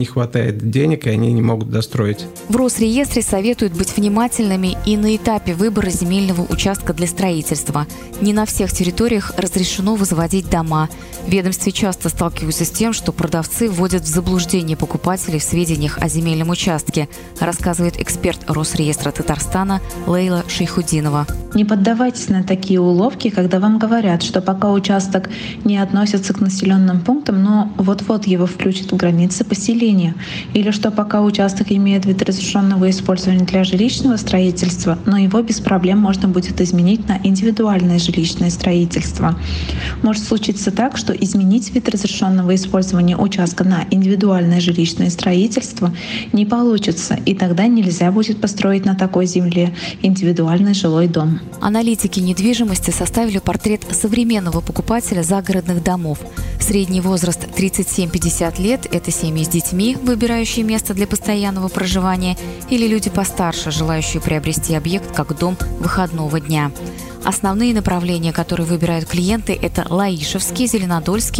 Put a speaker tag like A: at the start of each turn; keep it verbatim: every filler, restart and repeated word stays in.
A: не хватает денег, и они не могут достроить.
B: В Росреестре советуют быть внимательными и на этапе выбора земельного участка для строительства. Не на всех территориях разрешено возводить дома. В ведомстве часто сталкиваются с тем, что продавцы вводят в заблуждение покупателей в сведениях о земельном участке, рассказывает эксперт Росреестра Татарстана Лейла Шейхудинова.
C: Не поддавайтесь на такие уловки, когда вам говорят, что пока участок не относится к населенным пунктам, но вот-вот его включат в границы поселения, или что пока участок имеет вид разрешенного использования для жилищного строительства, но его без проблем можно будет изменить на индивидуальное жилищное строительство. Может случиться так, что изменить вид разрешенного использования участка на индивидуальное жилищное строительство не получится, и тогда нельзя будет построить на такой земле индивидуальный жилой дом.
B: Аналитики недвижимости составили портрет современного покупателя загородных домов. Средний возраст тридцать семь - пятьдесят лет – это семьи с детьми, выбирающие место для постоянного проживания, или люди постарше, желающие приобрести объект как дом выходного дня. Основные направления, которые выбирают клиенты – это Лаишевский, Зеленодольский,